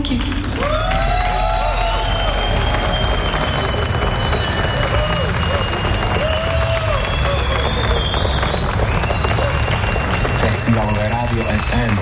Thank you. Festivalové rádio FM.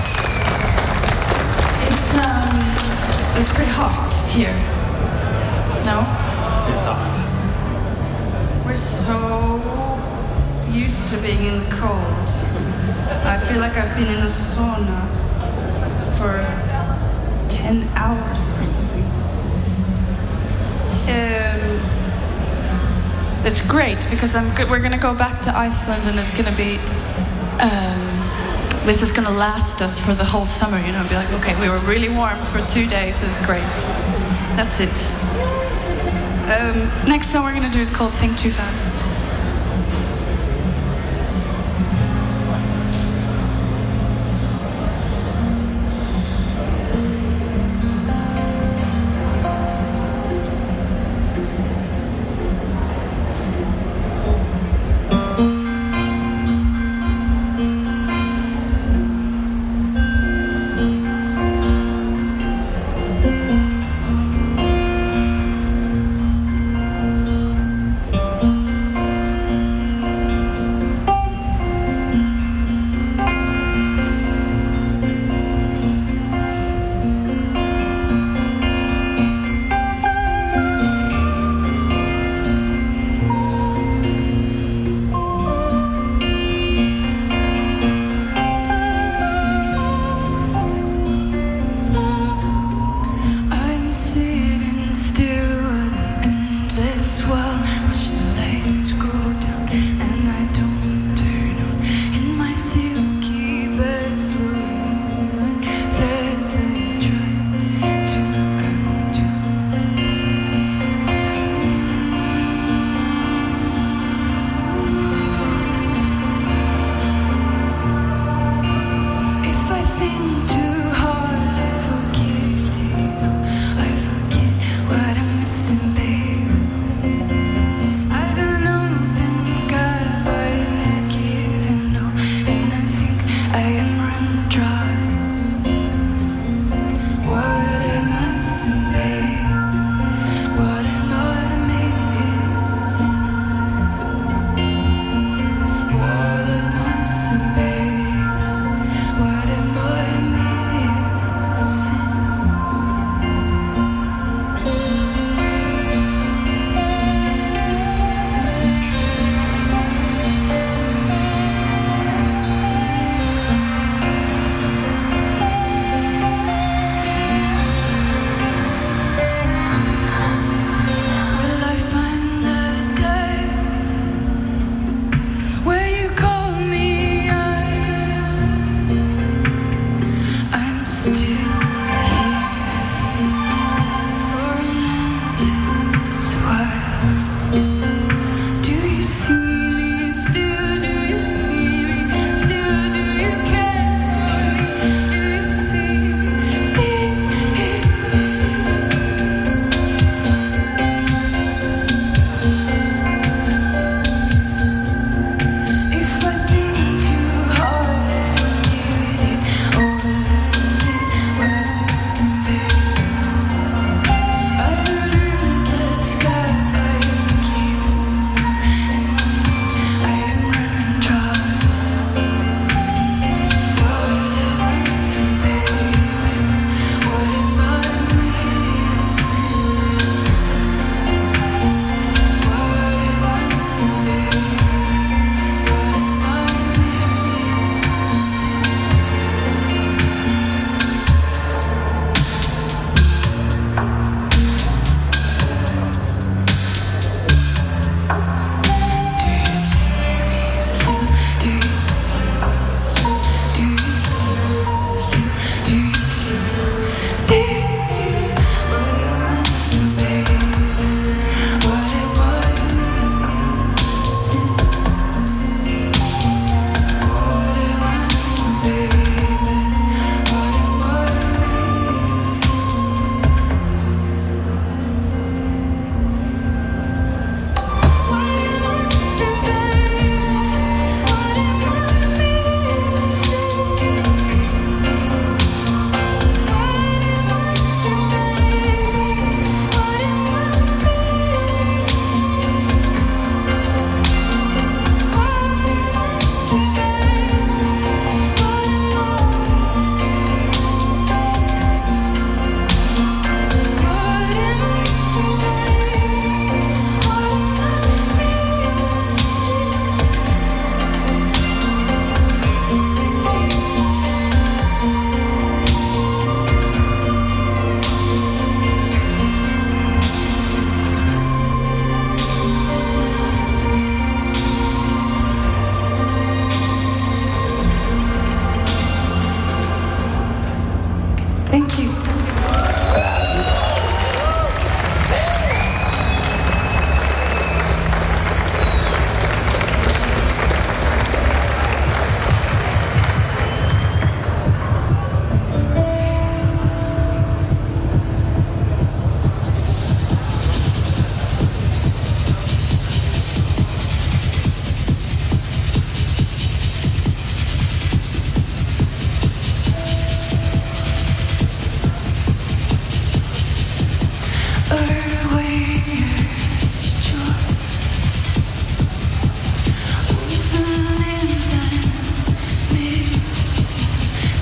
It's pretty hot here. No? It's hot. We're so used to being in the cold. I feel like I've been in a sauna for 10 hours or something. It's great because we're going to go back to Iceland and it's going to be this is going to last us for the whole summer, you know, be like, okay, we were really warm for 2 days, it's great. That's it. Next song we're going to do is called Think Too Fast.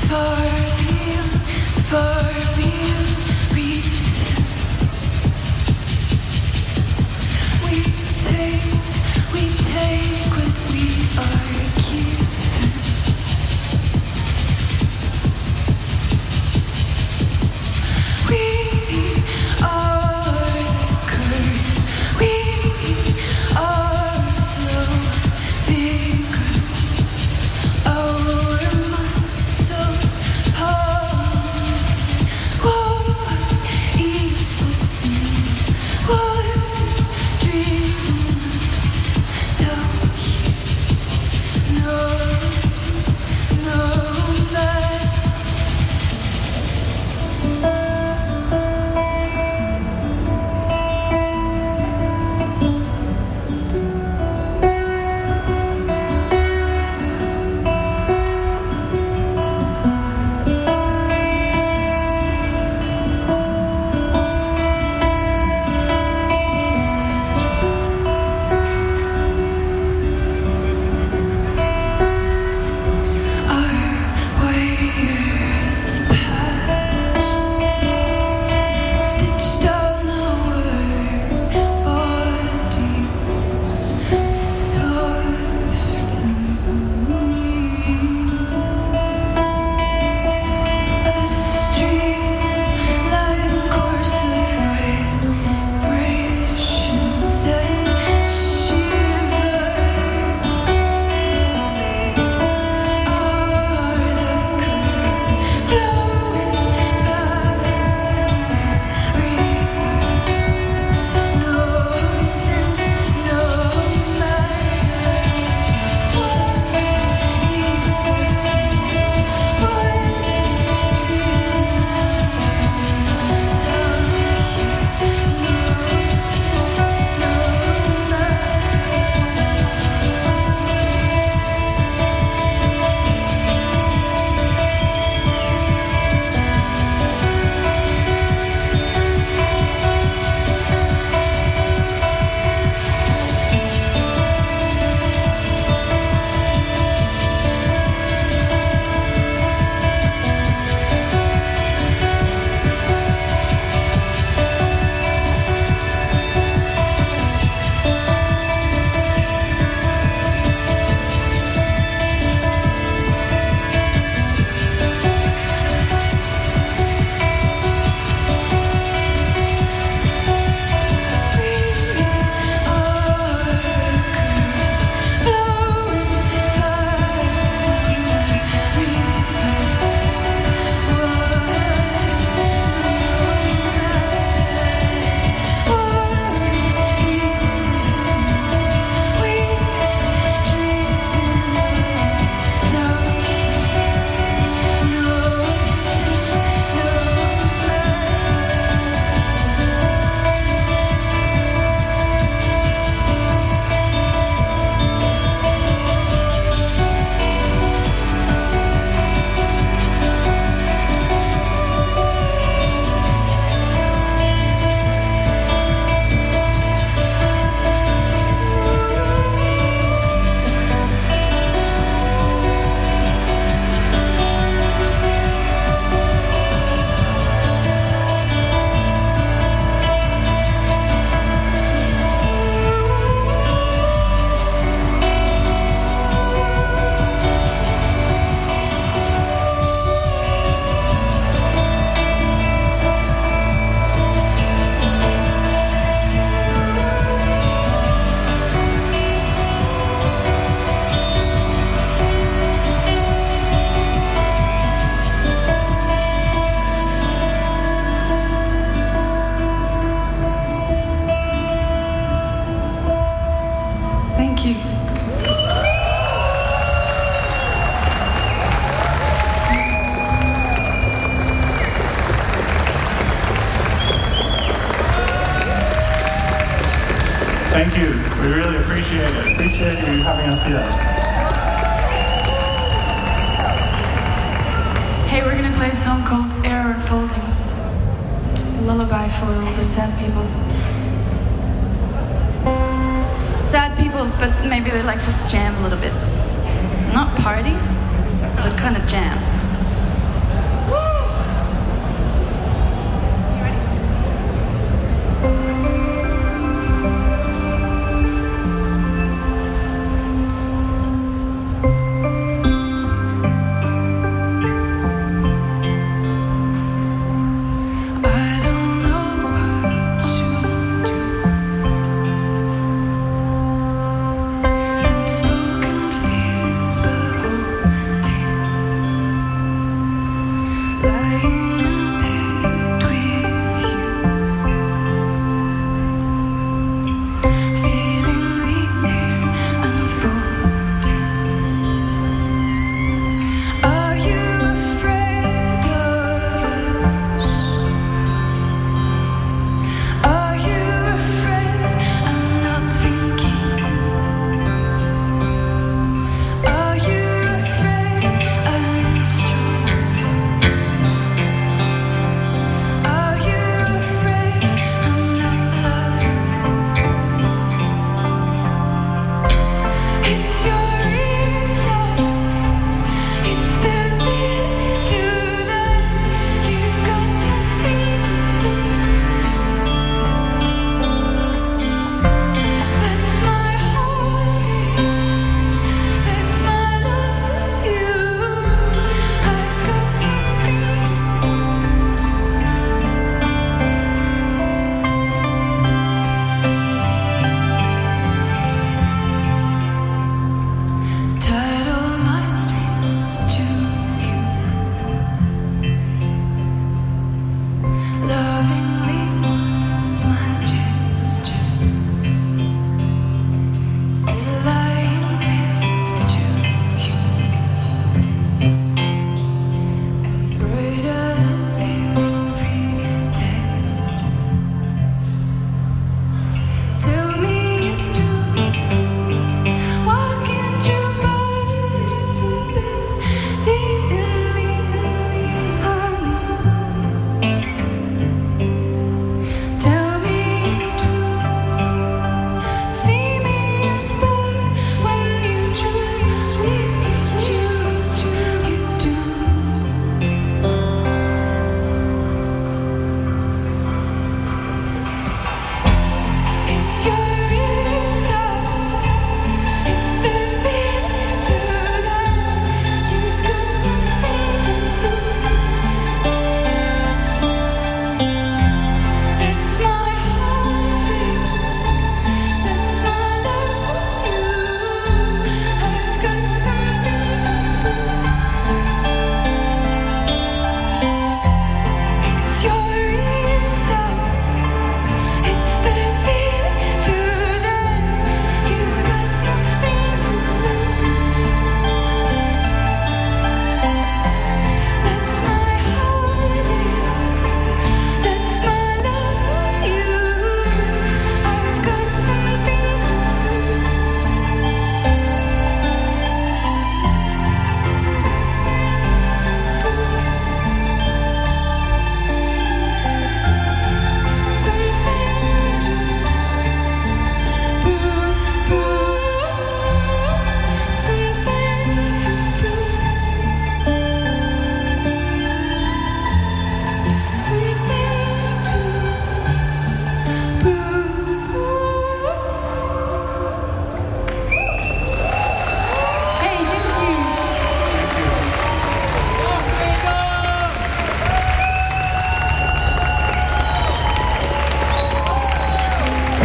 Thank you. We really appreciate it. Appreciate you having us here. Hey, we're gonna play a song called Air Unfolding. It's a lullaby for all the sad people. Sad people, but maybe they like to jam a little bit. Not party, but kind of jam.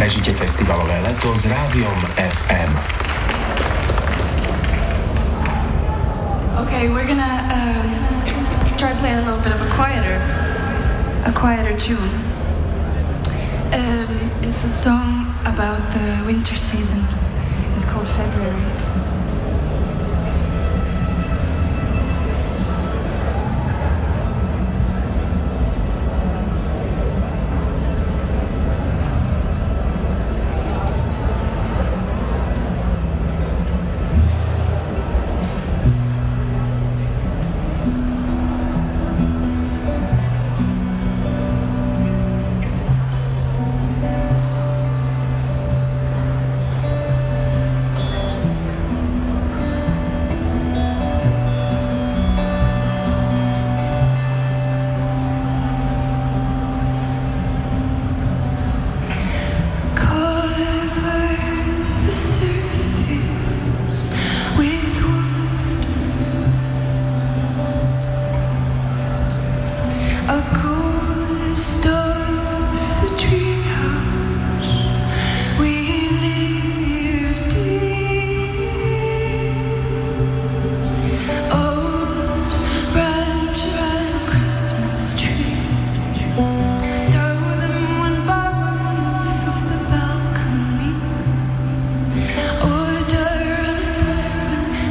Prežite festivalové leto s Rádiom FM. Okay, we're gonna try playing a little bit of a quieter tune. It's a song about the winter season. It's called February.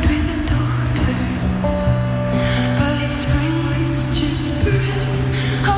Just breathes.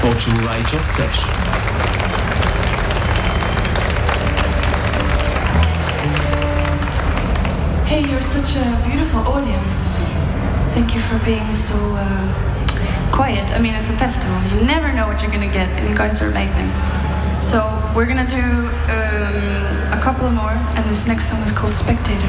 Počúvajte. Hey, you're such a beautiful audience. Thank you for being so quiet. I mean, it's a festival. You never know what you're gonna get, and you guys are amazing. So we're gonna do a couple more, and this next song is called Spectator.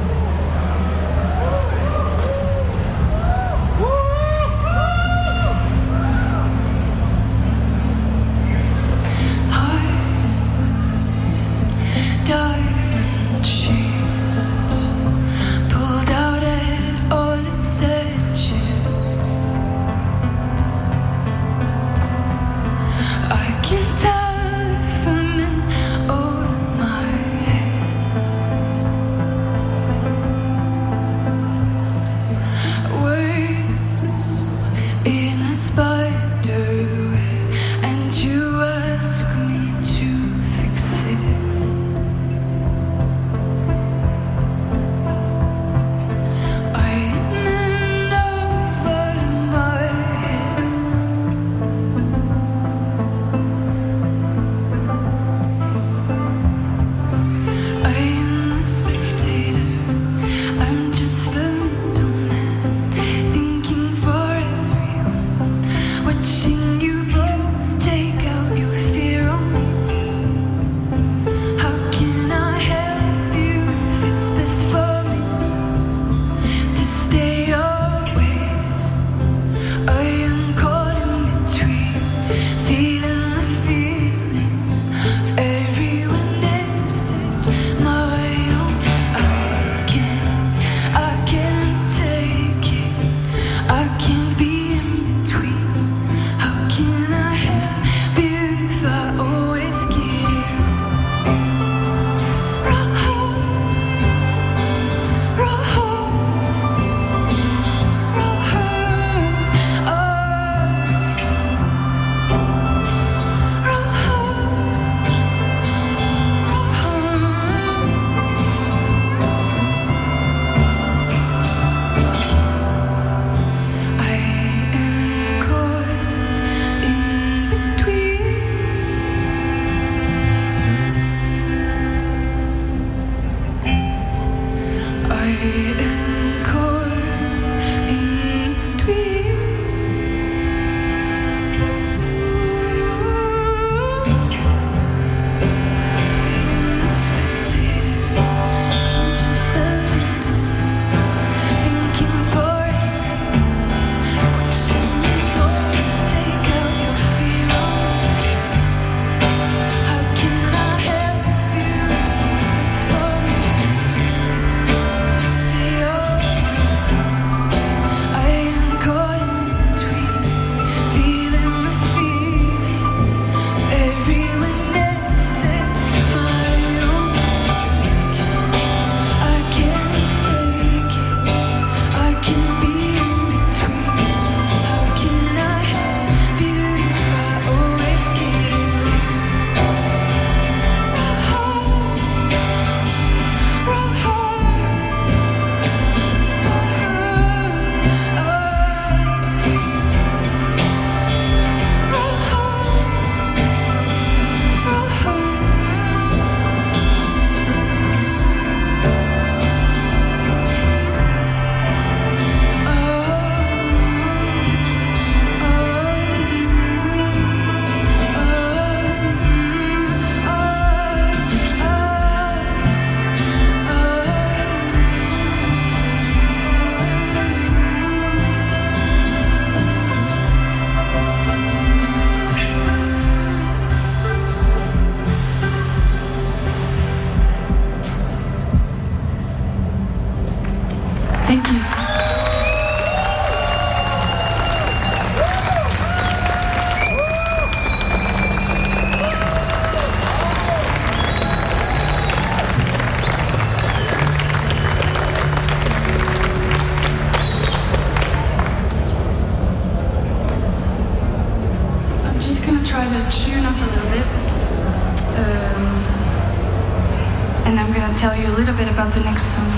Tell you a little bit about the next song.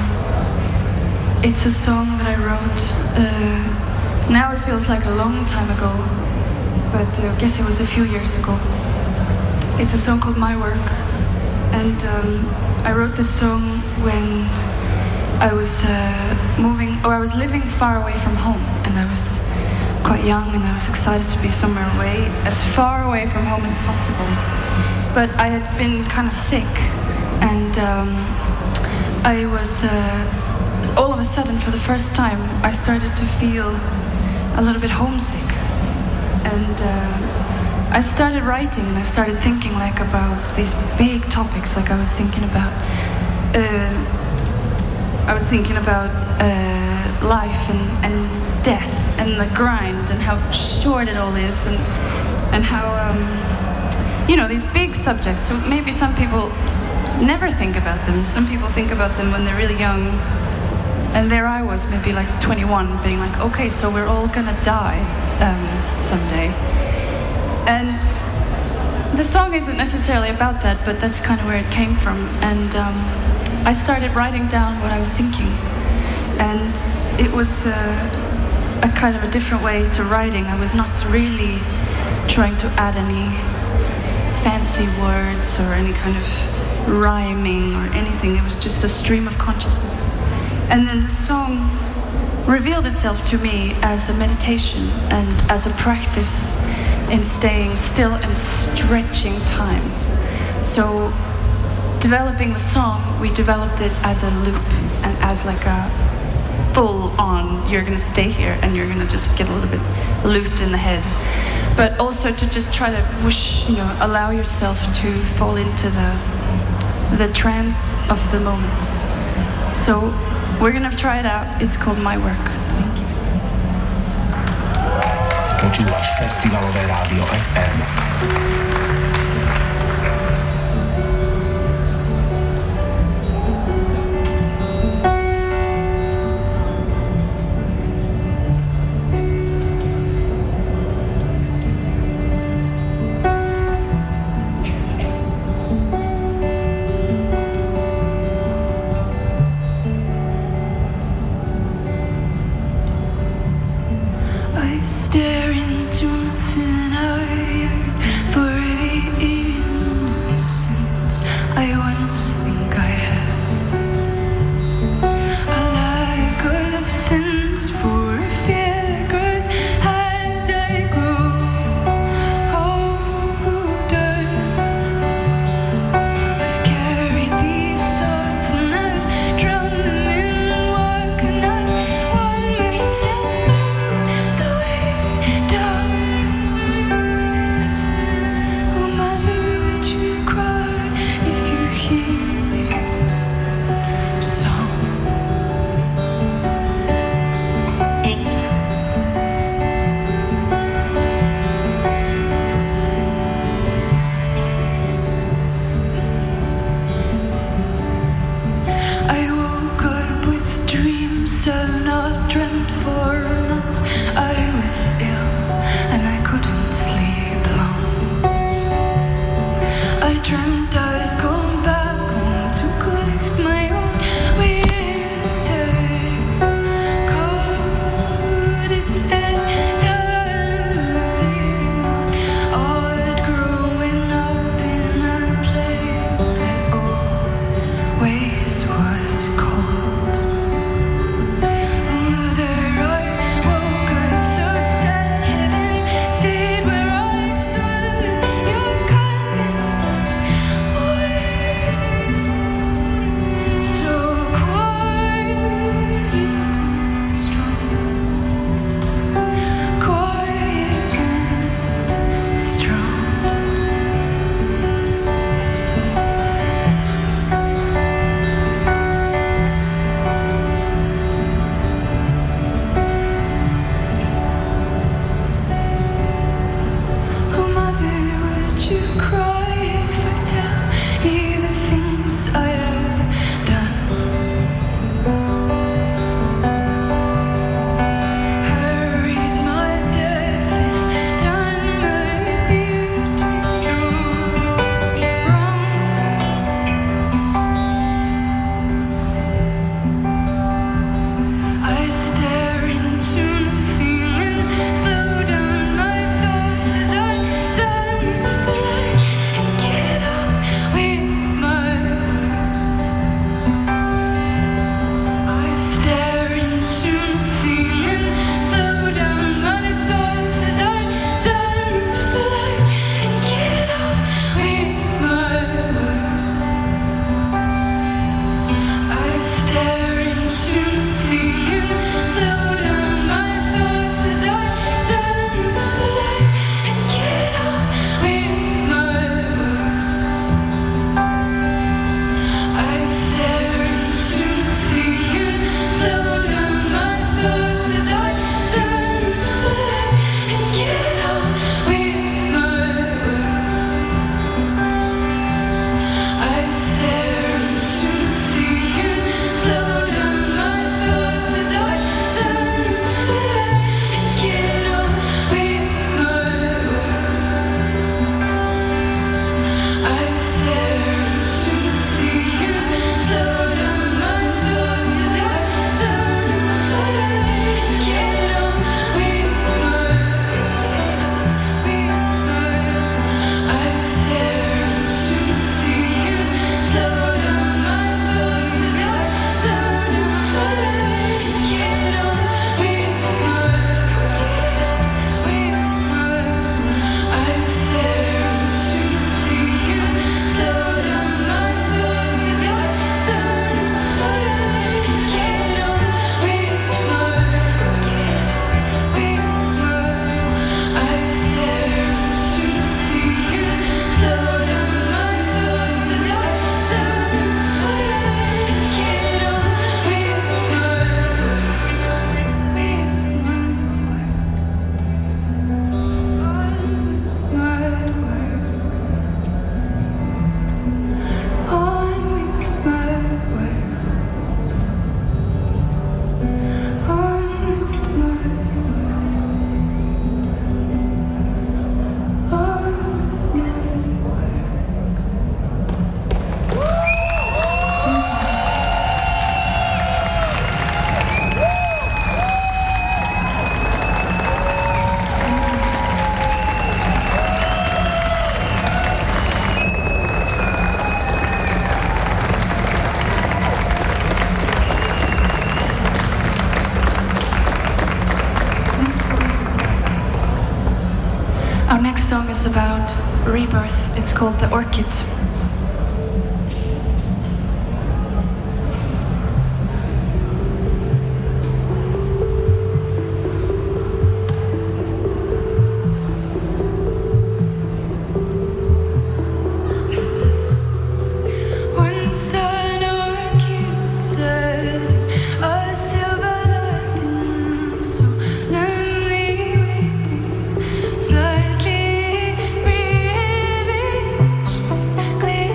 It's a song that I wrote, now it feels like a long time ago, but I guess it was a few years ago. It's a song called My Work, and I wrote this song when I was I was living far away from home, and I was quite young, and I was excited to be somewhere away, as far away from home as possible. But I had been kind of sick, and I was all of a sudden, for the first time, I started to feel a little bit homesick, and I started writing, and I started thinking like about these big topics. Like I was thinking about life and death and the grind and how short it all is, and how these big subjects. So maybe some people never think about them. Some people think about them when they're really young, and there I was, maybe like 21, being like, okay, so we're all gonna die someday. And the song isn't necessarily about that, but that's kind of where it came from. And I started writing down what I was thinking, and it was a kind of a different way to writing. I was not really trying to add any fancy words or any kind of rhyming or anything. It was just a stream of consciousness. And then the song revealed itself to me as a meditation and as a practice in staying still and stretching time. So developing the song, we developed it as a loop and as like a full on, you're gonna stay here and you're gonna just get a little bit looped in the head. But also to just try to allow yourself to fall into the trance of the moment. So we're gonna try it out. It's called My Work. Thank you. Počúvaš Festivalové rádio FM. Stare into nothing, I yearn for the innocence I once think I had. A lack of sense for a fear grows as I grow older. I've carried these thoughts and I've drowned them in work, and I want myself blue the way down. Oh, mother, would you cry if you hear this song? I woke up with dreams I've not dreamt for months. I was ill and I couldn't sleep long. I dreamt I'd gone back home to collect my own winter coat. It's that time of year, not odd, growing up in a place that always was cold. Oh, mother, I woke up so sad. Heaven stayed where I swam in your kindness and warmth. So quiet and strong, quiet and strong. Oh, mother, would you cry if I tell you the things I have done? Hurried my death and done my beauty so wrong. I stare into nothing and slow down my thoughts as Our next song is about rebirth. It's called The Orchid. Slightly breathing,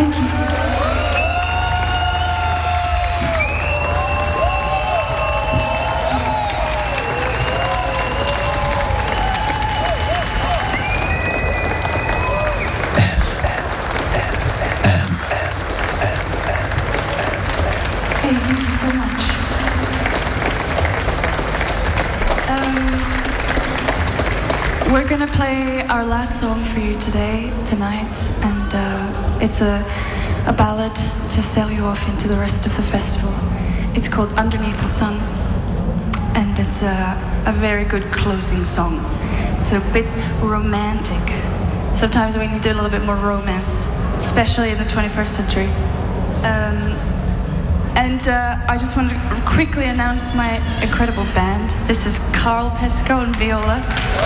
Thank you. Hey, thank you so much. We're gonna play our last song for you tonight, and it's a ballad to sail you off into the rest of the festival. It's called Underneath the Sun, and it's a very good closing song. It's a bit romantic. Sometimes we need a little bit more romance, especially in the 21st century. And I just want to quickly announce my incredible band. This is Carl Pesco on viola.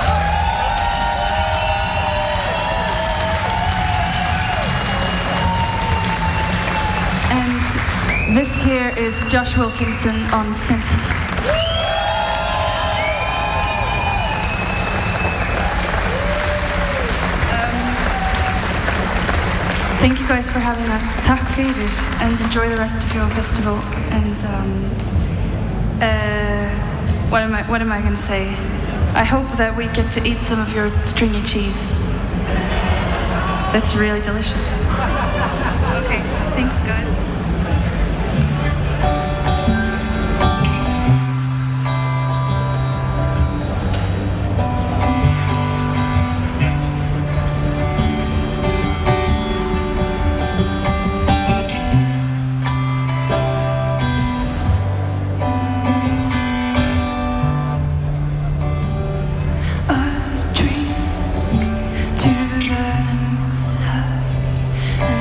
And this here is Josh Wilkinson on synth. Thank you guys for having us. Tack för det, and enjoy the rest of your festival. And what am I going to say? I hope that we get to eat some of your stringy cheese. That's really delicious. Okay, thanks guys. And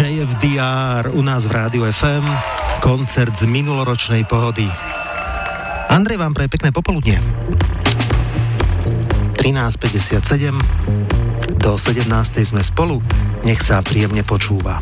JFDR u nás v Rádiu FM, koncert z minuloročnej Pohody. Andrej vám praje pekné popoludnie. 13:57, do 17:00 sme spolu, nech sa príjemne počúva.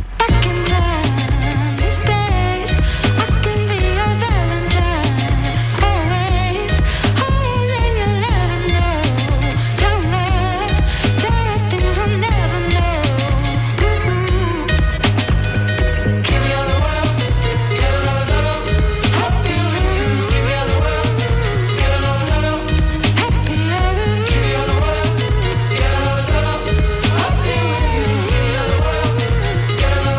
Get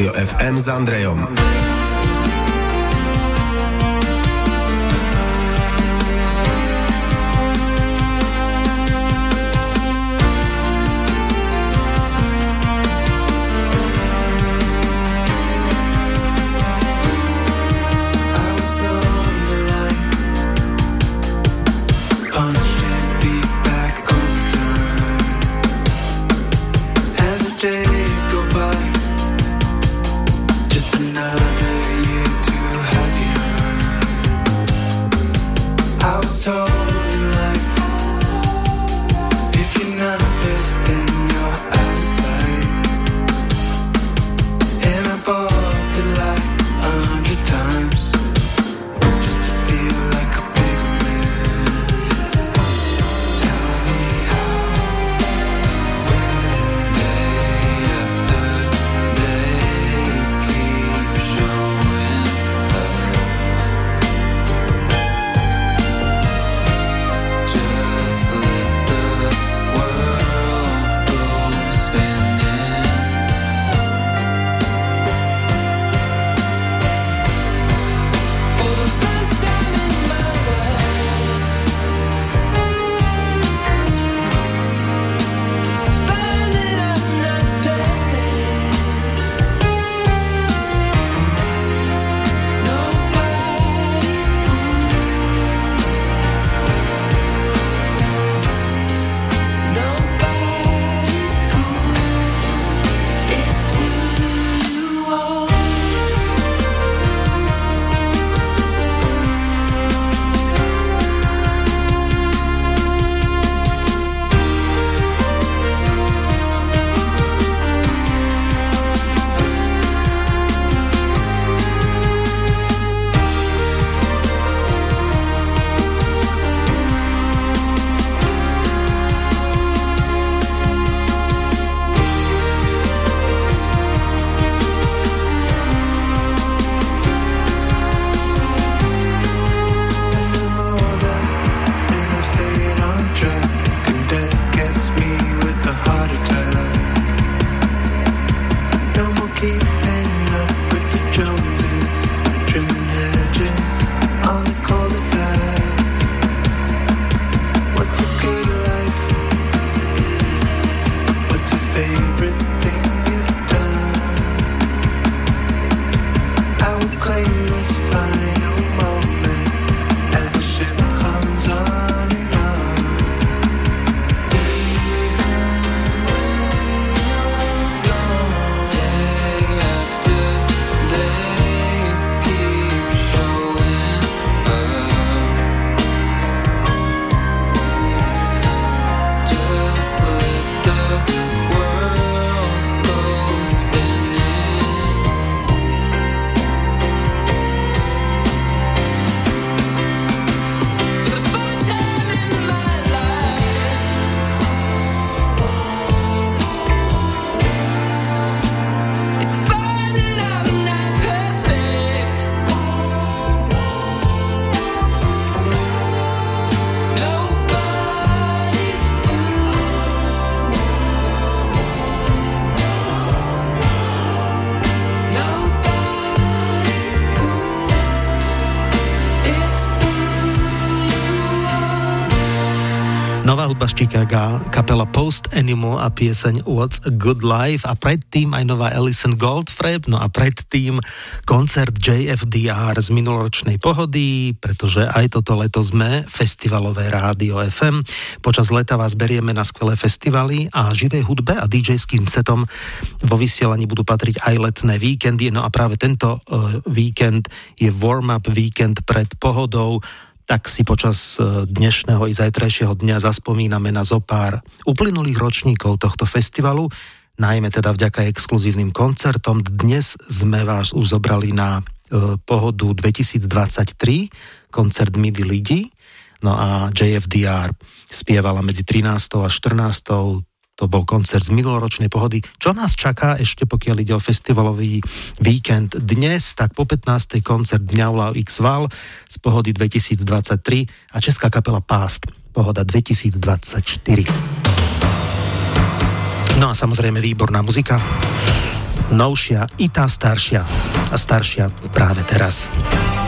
Rádio FM s Andrejom. Days go by, just another year to have you. I was told in life, if you're not first, then you're out of sight. And I bought the light 100 times, just to feel like a bigger man. Tell me how. Nová hudba z Chicaga, kapela Post Animal a pieseň What's a Good Life a predtým aj nová Alison Goldfrapp, no a predtým koncert JFDR z minuloročnej Pohody, pretože aj toto leto sme festivalové rádio FM. Počas leta vás berieme na skvelé festivaly a živej hudbe a DJ-ským setom vo vysielaní budú patriť aj letné víkendy, no a práve tento víkend je warm-up víkend pred Pohodou. Tak si počas dnešného i zajtrajšieho dňa zaspomíname na zopár uplynulých ročníkov tohto festivalu, najmä teda vďaka exkluzívnym koncertom. Dnes sme vás už zobrali na Pohodu 2023, koncert Midi Lidi, no a JFDR spievala medzi 13. a 14. To bol koncert z minuloročnej Pohody. Čo nás čaká ešte, pokiaľ ide o festivalový víkend dnes, tak po 15. koncert Dňaula X Val z Pohody 2023 a česká kapela Past, Pohoda 2024. No a samozrejme výborná muzika. novšia i tá staršia a staršia práve teraz.